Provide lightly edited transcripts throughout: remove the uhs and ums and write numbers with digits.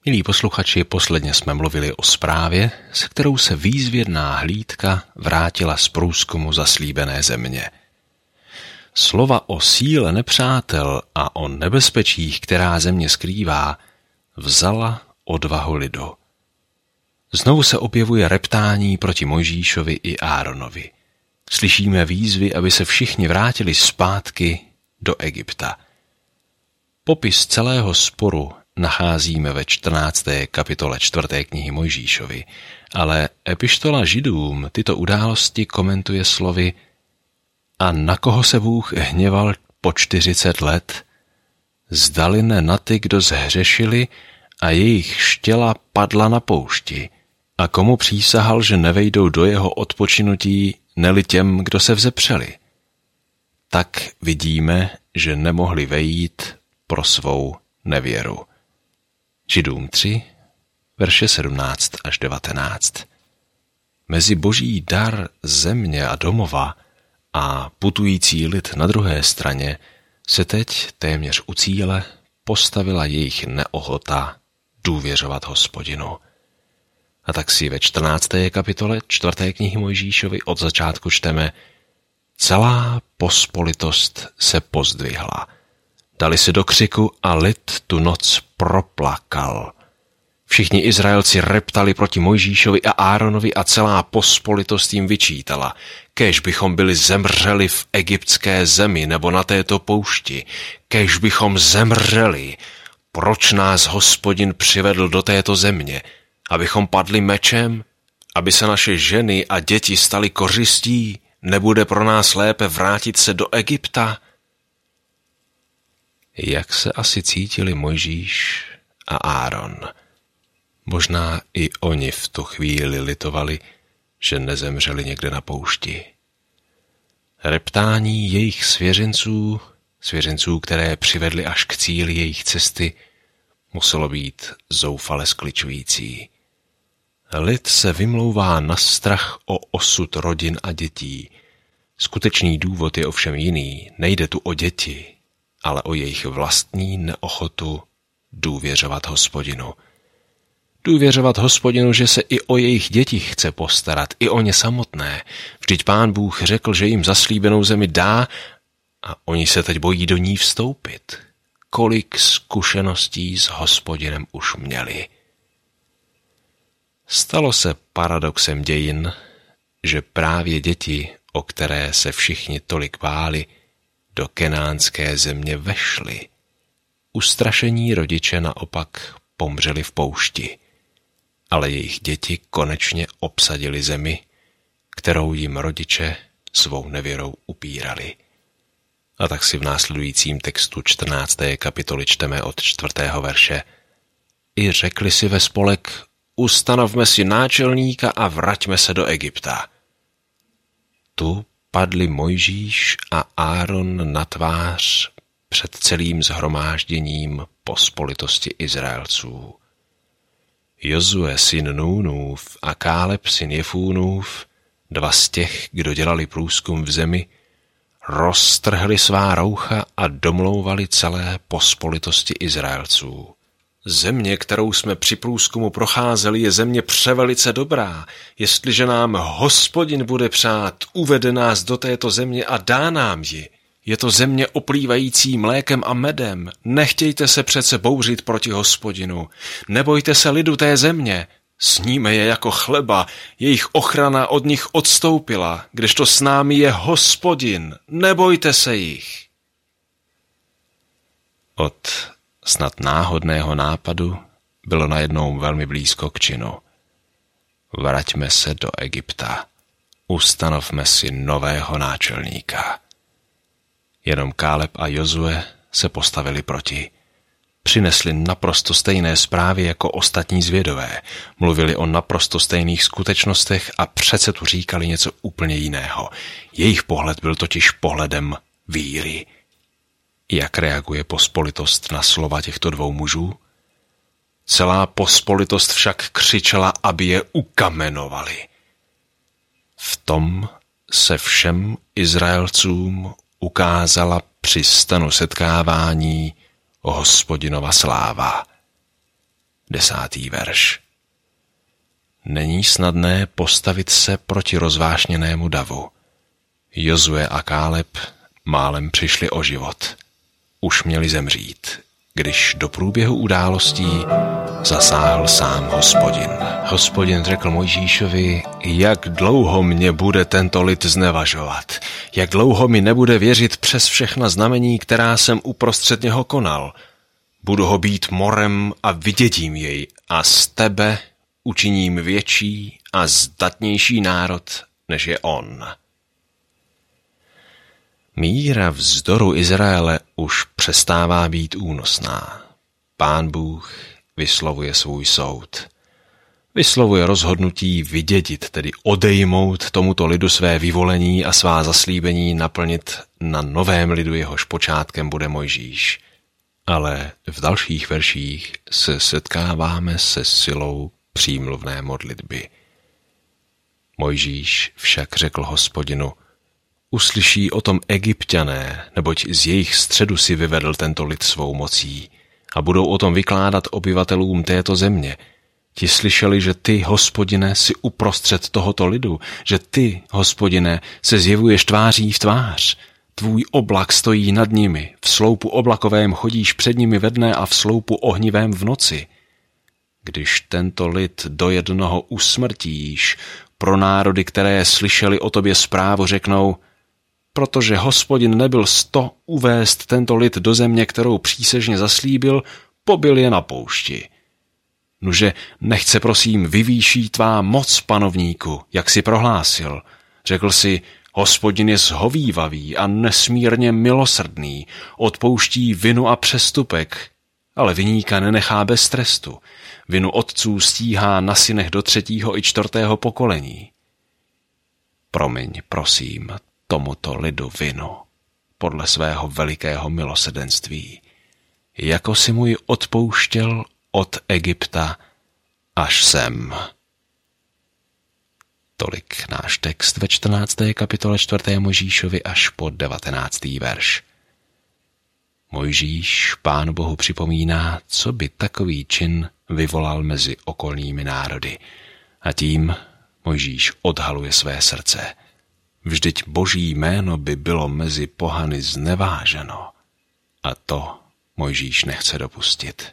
Milí posluchači, posledně jsme mluvili o zprávě, se kterou se výzvědná hlídka vrátila z průzkumu zaslíbené země. Slova o síle nepřátel a o nebezpečích, která země skrývá, vzala odvahu lidu. Znovu se objevuje reptání proti Mojžíšovi i Áronovi. Slyšíme výzvy, aby se všichni vrátili zpátky do Egypta. Popis celého sporu nacházíme ve 14. kapitole 4. knihy Mojžíšovi, ale epištola Židům tyto události komentuje slovy: a na koho se Bůh hněval po 40 let? Zdali ne na ty, kdo zhřešili a jejich štěla padla na poušti, a komu přísahal, že nevejdou do jeho odpočinutí, neli těm, kdo se vzepřeli. Tak vidíme, že nemohli vejít pro svou nevěru. Židům 3, verše 17 až 19. Mezi boží dar země a domova a putující lid na druhé straně se teď téměř u cíle postavila jejich neochota důvěřovat Hospodinu. A tak si ve 14. kapitole 4. knihy Mojžíšovi od začátku čteme: celá pospolitost se pozdvihla. Dali se do křiku a lid tu noc proplakal. Všichni Izraelci reptali proti Mojžíšovi a Áronovi a celá pospolitost jim vyčítala: kéž bychom byli zemřeli v egyptské zemi nebo na této poušti, kéž bychom zemřeli. Proč nás Hospodin přivedl do této země? Abychom padli mečem? Aby se naše ženy a děti staly kořistí? Nebude pro nás lépe vrátit se do Egypta? Jak se asi cítili Mojžíš a Áron? Možná i oni v tu chvíli litovali, že nezemřeli někde na poušti. Reptání jejich svěřenců, které přivedli až k cíli jejich cesty, muselo být zoufale skličující. Lid se vymlouvá na strach o osud rodin a dětí. Skutečný důvod je ovšem jiný. Nejde tu o děti, ale o jejich vlastní neochotu důvěřovat Hospodinu. Důvěřovat Hospodinu, že se i o jejich děti chce postarat, i o ně samotné. Vždyť Pán Bůh řekl, že jim zaslíbenou zemi dá, a oni se teď bojí do ní vstoupit. Kolik zkušeností s Hospodinem už měli. Stalo se paradoxem dějin, že právě děti, o které se všichni tolik báli, do kenánské země vešli. Ustrašení rodiče naopak pomřeli v poušti, ale jejich děti konečně obsadili zemi, kterou jim rodiče svou nevěrou upírali. A tak si v následujícím textu 14. kapitoly čteme od 4. verše: i řekli si ve spolek: ustanovme si náčelníka a vraťme se do Egypta. Tu padli Mojžíš a Áron na tvář před celým shromážděním pospolitosti Izraelců. Jozue syn Núnův a Káleb syn Jefúnův, dva z těch, kdo dělali průzkum v zemi, roztrhli svá roucha a domlouvali celé pospolitosti Izraelců. Země, kterou jsme při průzkumu procházeli, je země převelice dobrá. Jestliže nám Hospodin bude přát, uvede nás do této země a dá nám ji. Je to země oplývající mlékem a medem. Nechtějte se přece bouřit proti Hospodinu. Nebojte se lidu té země. Sníme je jako chleba, jejich ochrana od nich odstoupila, kdežto s námi je Hospodin. Nebojte se jich. Od snad náhodného nápadu bylo najednou velmi blízko k činu. Vraťme se do Egypta. Ustanovme si nového náčelníka. Jenom Káleb a Jozue se postavili proti. Přinesli naprosto stejné zprávy jako ostatní zvědové. Mluvili o naprosto stejných skutečnostech a přece tu říkali něco úplně jiného. Jejich pohled byl totiž pohledem víry. Jak reaguje pospolitost na slova těchto dvou mužů? Celá pospolitost však křičela, aby je ukamenovali. V tom se všem Izraelcům ukázala při stanu setkávání Hospodinova sláva. 10. verš. Není snadné postavit se proti rozvášněnému davu. Jozue a Káleb málem přišli o život. Už měli zemřít, když do průběhu událostí zasáhl sám Hospodin. Hospodin řekl Mojžíšovi, jak dlouho mě bude tento lid znevažovat, jak dlouho mi nebude věřit přes všechna znamení, která jsem uprostřed něho konal. Budu ho být morem a vydědím jej a z tebe učiním větší a zdatnější národ, než je on. Míra vzdoru Izraele už přestává být únosná. Pán Bůh vyslovuje svůj soud. Vyslovuje rozhodnutí vydědit, tedy odejmout tomuto lidu své vyvolení a svá zaslíbení naplnit na novém lidu, jehož počátkem bude Mojžíš. Ale v dalších verších se setkáváme se silou přímluvné modlitby. Mojžíš však řekl Hospodinu, uslyší o tom Egypťané, neboť z jejich středu si vyvedl tento lid svou mocí a budou o tom vykládat obyvatelům této země. Ti slyšeli, že ty, Hospodine, si uprostřed tohoto lidu, že ty, Hospodine, se zjevuješ tváří v tvář. Tvůj oblak stojí nad nimi, v sloupu oblakovém chodíš před nimi ve dne a v sloupu ohnivém v noci. Když tento lid do jednoho usmrtíš, pro národy, které slyšeli o tobě zprávu, řeknou, protože Hospodin nebyl sto uvést tento lid do země, kterou přísežně zaslíbil, pobyl je na poušti. Nuže, nechce prosím vyvýší tvá moc, panovníku, jak si prohlásil. Řekl si, Hospodin je zhovívavý a nesmírně milosrdný, odpouští vinu a přestupek, ale viníka nenechá bez trestu. Vinu otců stíhá na synech do 3. i 4. pokolení. Promiň, prosím, tomuto lidu vinu, podle svého velikého milosrdenství, jako si můj odpouštěl od Egypta až sem. Tolik náš text ve 14. kapitole 4. Mojžíšovi až po 19. verš. Mojžíš Pánu Bohu připomíná, co by takový čin vyvolal mezi okolními národy. A tím Mojžíš odhaluje své srdce. Vždyť Boží jméno by bylo mezi pohany zneváženo. A to Mojžíš nechce dopustit.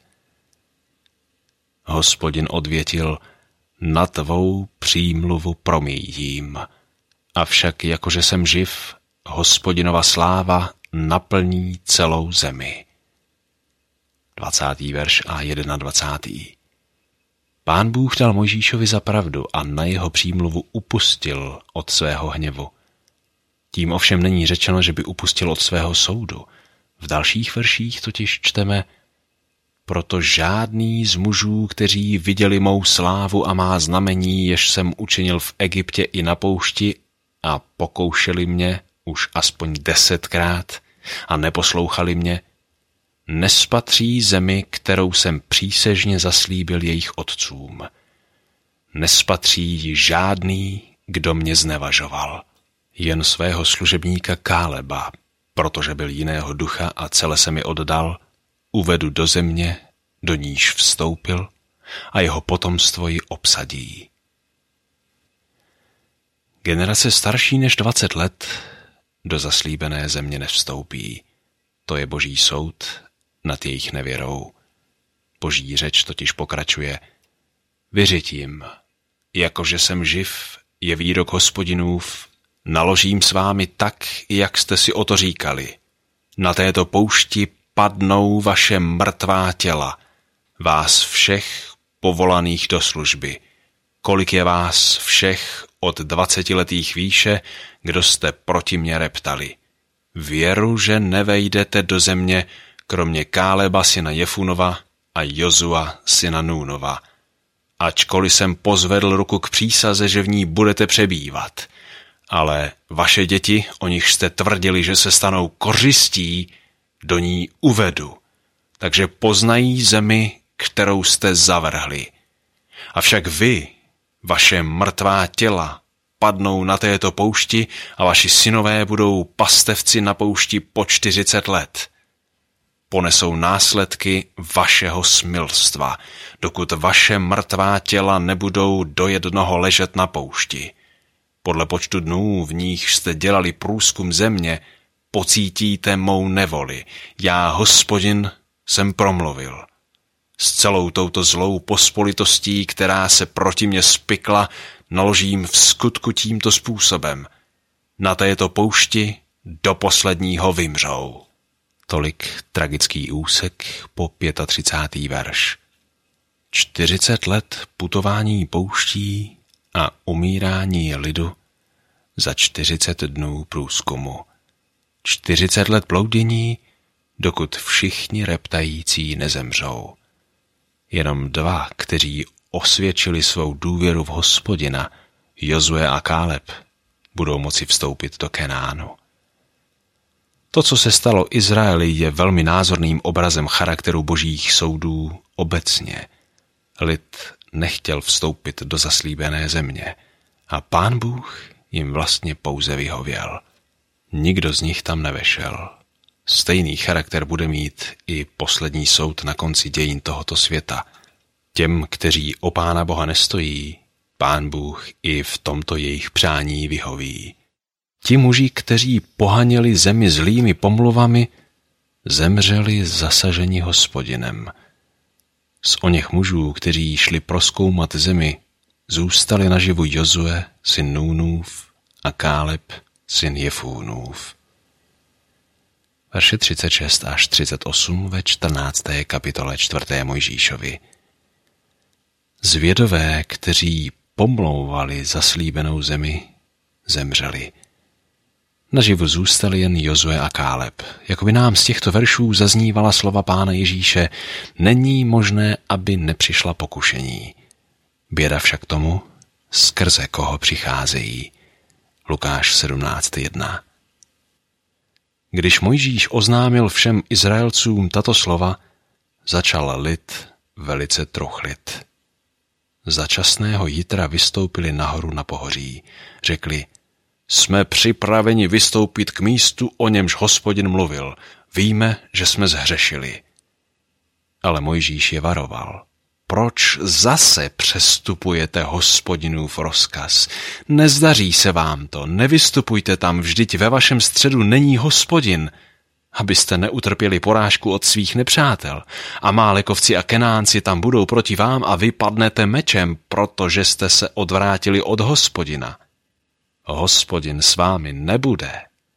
Hospodin odvětil, na tvou přímluvu promíjím. Avšak jakože jsem živ, Hospodinova sláva naplní celou zemi. 20. verš a 21. Pán Bůh dal Mojžíšovi za pravdu a na jeho přímluvu upustil od svého hněvu. Tím ovšem není řečeno, že by upustil od svého soudu. V dalších verších totiž čteme, proto žádný z mužů, kteří viděli mou slávu a má znamení, jež jsem učinil v Egyptě i na poušti a pokoušeli mě už aspoň 10krát a neposlouchali mě, nespatří zemi, kterou jsem přísežně zaslíbil jejich otcům. Nespatří ji žádný, kdo mě znevažoval. Jen svého služebníka Káleba, protože byl jiného ducha a celé se mi oddal, uvedu do země, do níž vstoupil a jeho potomstvo ji obsadí. Generace starší než 20 let do zaslíbené země nevstoupí. To je Boží soud nad jejich nevěrou. Boží řeč totiž pokračuje. Vyřiď jim, jakože jsem živ, je výrok Hospodinův, naložím s vámi tak, jak jste si o to říkali. Na této poušti padnou vaše mrtvá těla, vás všech povolaných do služby. Kolik je vás všech od 20letých výše, kdo jste proti mě reptali. Věru, že nevejdete do země, kromě Káleba syna Jefunova a Jozua syna Núnova. Ačkoliv jsem pozvedl ruku k přísaze, že v ní budete přebývat. Ale vaše děti, o nich jste tvrdili, že se stanou kořistí, do ní uvedu. Takže poznají zemi, kterou jste zavrhli. Avšak vy, vaše mrtvá těla, padnou na této poušti a vaši synové budou pastevci na poušti po 40 let. ponesou následky vašeho smilstva, dokud vaše mrtvá těla nebudou do jednoho ležet na poušti. Podle počtu dnů, v nich jste dělali průzkum země, pocítíte mou nevoli. Já, Hospodin, jsem promluvil. S celou touto zlou pospolitostí, která se proti mně spikla, naložím v skutku tímto způsobem. Na této poušti do posledního vymřou. Tolik tragický úsek po 35. verš. 40 let putování pouští a umírání lidu za 40 dnů průzkumu. 40 let bloudění, dokud všichni reptající nezemřou. Jenom 2, kteří osvědčili svou důvěru v Hospodina, Jozue a Káleb, budou moci vstoupit do Kenánu. To, co se stalo Izraeli, je velmi názorným obrazem charakteru božích soudů obecně. Lid nechtěl vstoupit do zaslíbené země a Pán Bůh jim vlastně pouze vyhověl. Nikdo z nich tam nevešel. Stejný charakter bude mít i poslední soud na konci dějin tohoto světa. Těm, kteří o Pána Boha nestojí, Pán Bůh i v tomto jejich přání vyhoví. Ti muži, kteří pohaněli zemi zlými pomluvami, zemřeli zasaženi Hospodinem. Z oněch mužů, kteří šli prozkoumat zemi, zůstali naživu Jozue, syn Núnův, a Káleb, syn Jefúnův. Verše 36 až 38 ve 14. kapitole 4. Mojžíšovi. Zvědové, kteří pomlouvali zaslíbenou zemi, zemřeli. Naživu zůstali jen Jozue a Káleb. Jakoby nám z těchto veršů zaznívala slova Pána Ježíše, není možné, aby nepřišla pokušení. Běda však tomu, skrze koho přicházejí. Lukáš 17.1. Když Mojžíš oznámil všem Izraelcům tato slova, začal lid velice truchlit. Za časného jitra vystoupili nahoru na pohoří. Řekli, jsme připraveni vystoupit k místu, o němž Hospodin mluvil. Víme, že jsme zhřešili. Ale Mojžíš je varoval. Proč zase přestupujete Hospodinův rozkaz? Nezdaří se vám to, nevystupujte tam, vždyť ve vašem středu není Hospodin, abyste neutrpěli porážku od svých nepřátel. Amálekovci a Kenánci tam budou proti vám a vy padnete mečem, protože jste se odvrátili od Hospodina. Hospodin s vámi nebude.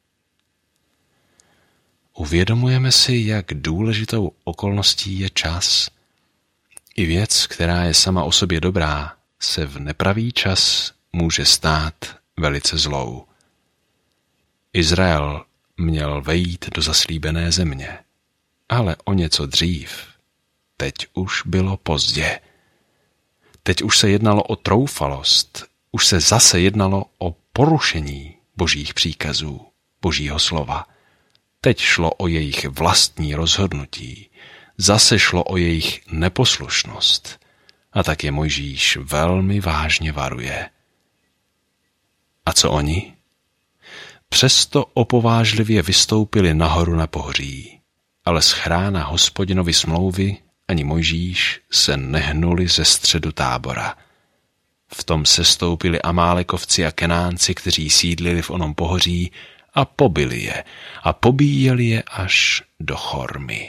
Uvědomujeme si, jak důležitou okolností je čas. I věc, která je sama o sobě dobrá, se v nepravý čas může stát velice zlou. Izrael měl vejít do zaslíbené země, ale o něco dřív. Teď už bylo pozdě. Teď už se jednalo o troufalost, už se zase jednalo o porušení božích příkazů, božího slova. Teď šlo o jejich vlastní rozhodnutí, zase šlo o jejich neposlušnost. A tak je Mojžíš velmi vážně varuje. A co oni? Přesto opovážlivě vystoupili nahoru na pohoří, ale z chrána Hospodinovy smlouvy ani Mojžíš se nehnuli ze středu tábora. V tom sestoupili Amálekovci a Kenánci, kteří sídlili v onom pohoří, a pobili je a pobíjeli je až do Chormy.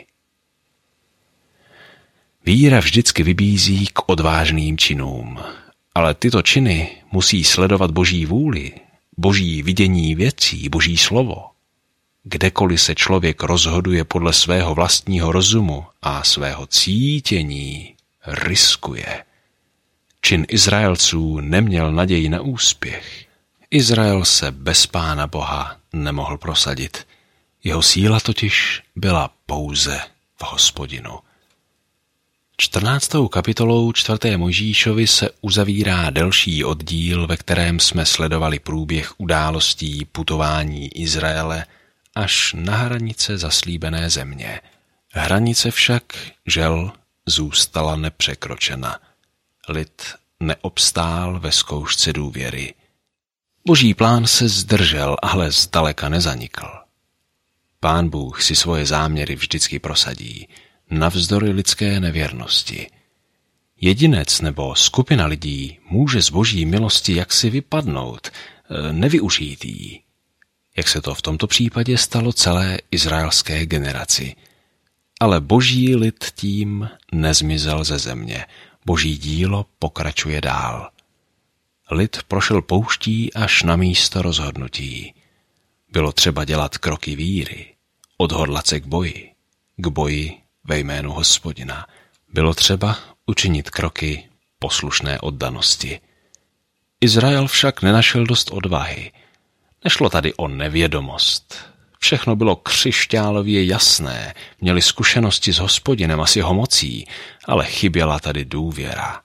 Víra vždycky vybízí k odvážným činům, ale tyto činy musí sledovat boží vůli, boží vidění věcí, boží slovo. Kdekoliv se člověk rozhoduje podle svého vlastního rozumu a svého cítění, riskuje. Čin Izraelců neměl naději na úspěch. Izrael se bez Pána Boha nemohl prosadit. Jeho síla totiž byla pouze v Hospodinu. 14. kapitolou 4. Mojžíšovi se uzavírá delší oddíl, ve kterém jsme sledovali průběh událostí putování Izraele až na hranice zaslíbené země. Hranice však, žel, zůstala nepřekročena. Lid neobstál ve zkoušce důvěry. Boží plán se zdržel, ale zdaleka nezanikl. Pán Bůh si svoje záměry vždycky prosadí, navzdory lidské nevěrnosti. Jedinec nebo skupina lidí může z boží milosti jaksi vypadnout, nevyužít jí, jak se to v tomto případě stalo celé izraelské generaci. Ale boží lid tím nezmizel ze země. Boží dílo pokračuje dál. Lid prošel pouští až na místo rozhodnutí. Bylo třeba dělat kroky víry, odhodlat se k boji ve jménu Hospodina. Bylo třeba učinit kroky poslušné oddanosti. Izrael však nenašel dost odvahy. Nešlo tady o nevědomost. Všechno bylo křišťálově jasné, měli zkušenosti s Hospodinem a s jeho mocí, ale chyběla tady důvěra.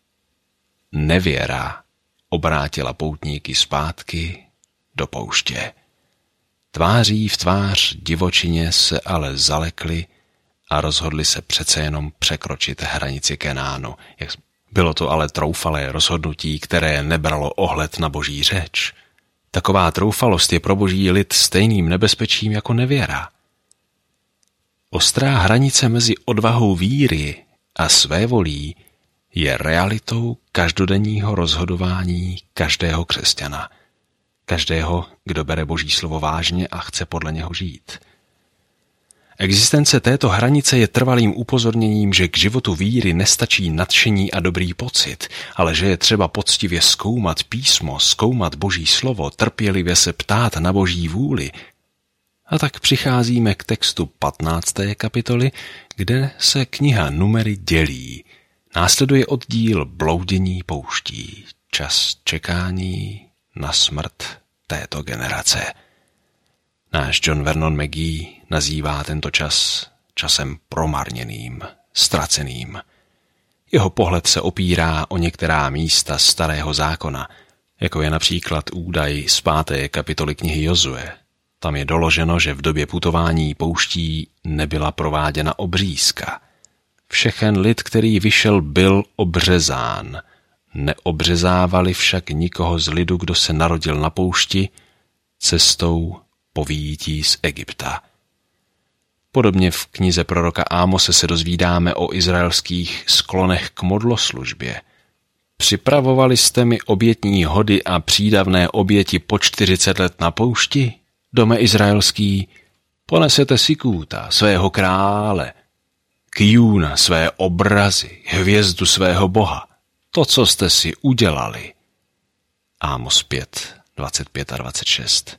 Nevěra obrátila poutníky zpátky do pouště. Tváří v tvář divočině se ale zalekli a rozhodli se přece jenom překročit hranici Kenánu. Bylo to ale troufalé rozhodnutí, které nebralo ohled na boží řeč. Taková troufalost je pro boží lid stejným nebezpečím jako nevěra. Ostrá hranice mezi odvahou víry a svévolí je realitou každodenního rozhodování každého křesťana. Každého, kdo bere boží slovo vážně a chce podle něho žít. Existence této hranice je trvalým upozorněním, že k životu víry nestačí nadšení a dobrý pocit, ale že je třeba poctivě zkoumat písmo, zkoumat boží slovo, trpělivě se ptát na boží vůli. A tak přicházíme k textu 15. kapitoly, kde se kniha Numery dělí. Následuje oddíl Bloudění pouští, čas čekání na smrt této generace. Náš John Vernon Mackey nazývá tento čas časem promarněným, ztraceným. Jeho pohled se opírá o některá místa starého zákona, jako je například údaj z 5. kapitoly knihy Jozue. Tam je doloženo, že v době putování pouští nebyla prováděna obřízka. Všechen lid, který vyšel, byl obřezán. Neobřezávali však nikoho z lidu, kdo se narodil na poušti, cestou po vyjítí z Egypta. Podobně v knize proroka Ámose se dozvídáme o izraelských sklonech k modloslužbě. Připravovali jste mi obětní hody a přídavné oběti po 40 let na poušti, dome izraelský? Ponesete si Kúta, svého krále, Kjúna, své obrazy, hvězdu svého boha, to, co jste si udělali. Ámos 5, 25 a 26.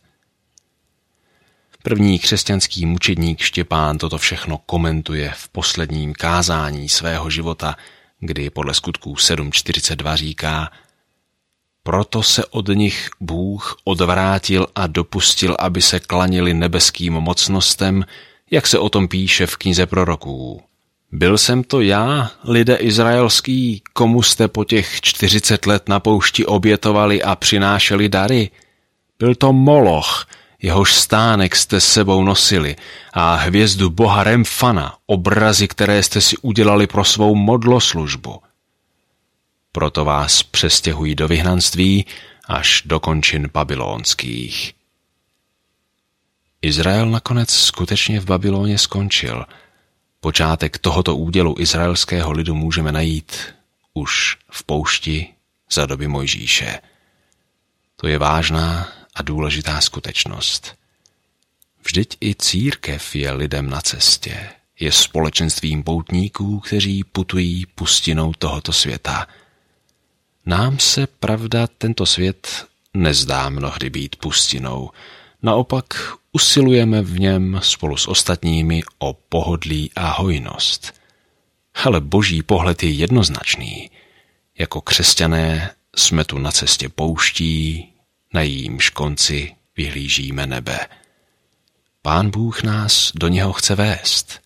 První křesťanský mučedník Štěpán toto všechno komentuje v posledním kázání svého života, kdy podle Skutků 7.42 říká: proto se od nich Bůh odvrátil a dopustil, aby se klanili nebeským mocnostem, jak se o tom píše v knize proroků. Byl jsem to já, lidé izraelský, komu jste po těch 40 let na poušti obětovali a přinášeli dary? Byl to Moloch, jehož stánek jste s sebou nosili, a hvězdu boha Remfana, obrazy, které jste si udělali pro svou modloslužbu. Proto vás přestěhují do vyhnanství až do končin babylonských. Izrael nakonec skutečně v Babyloně skončil. Počátek tohoto údělu izraelského lidu můžeme najít už v poušti za doby Mojžíše. To je vážná a důležitá skutečnost. Vždyť i církev je lidem na cestě, je společenstvím poutníků, kteří putují pustinou tohoto světa. Nám se, pravda, tento svět nezdá mnohdy být pustinou, naopak usilujeme v něm spolu s ostatními o pohodlí a hojnost. Ale boží pohled je jednoznačný. Jako křesťané jsme tu na cestě pouští, na jejímž konci vyhlížíme nebe. Pán Bůh nás do něho chce vést.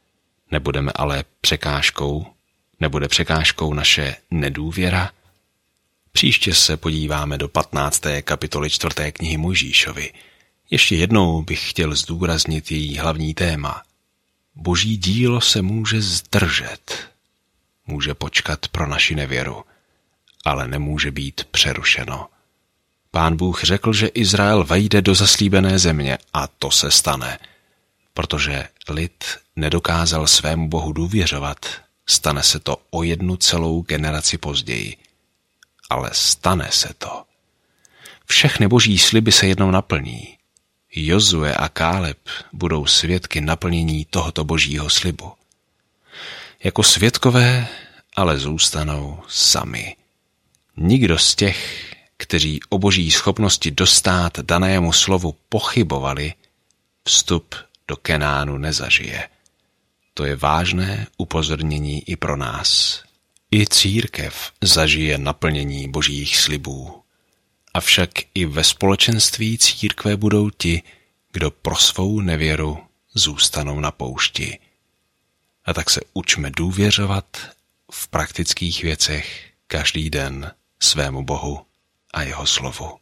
Nebude překážkou naše nedůvěra? Příště se podíváme do 15. kapitoly 4. knihy Mojžíšovi. Ještě jednou bych chtěl zdůraznit její hlavní téma. Boží dílo se může zdržet, může počkat pro naši nevěru, ale nemůže být přerušeno. Pán Bůh řekl, že Izrael vejde do zaslíbené země a to se stane. Protože lid nedokázal svému Bohu důvěřovat, stane se to o 1 celou generaci později. Ale stane se to. Všechny boží sliby se jednou naplní. Jozue a Káleb budou svědky naplnění tohoto božího slibu. Jako svědkové ale zůstanou sami. Nikdo z těch, kteří o boží schopnosti dostát danému slovu pochybovali, vstup do Kenánu nezažije. To je vážné upozornění i pro nás. I církev zažije naplnění božích slibů. Avšak i ve společenství církve budou ti, kdo pro svou nevěru zůstanou na poušti. A tak se učme důvěřovat v praktických věcech každý den svému Bohu a jeho slovu.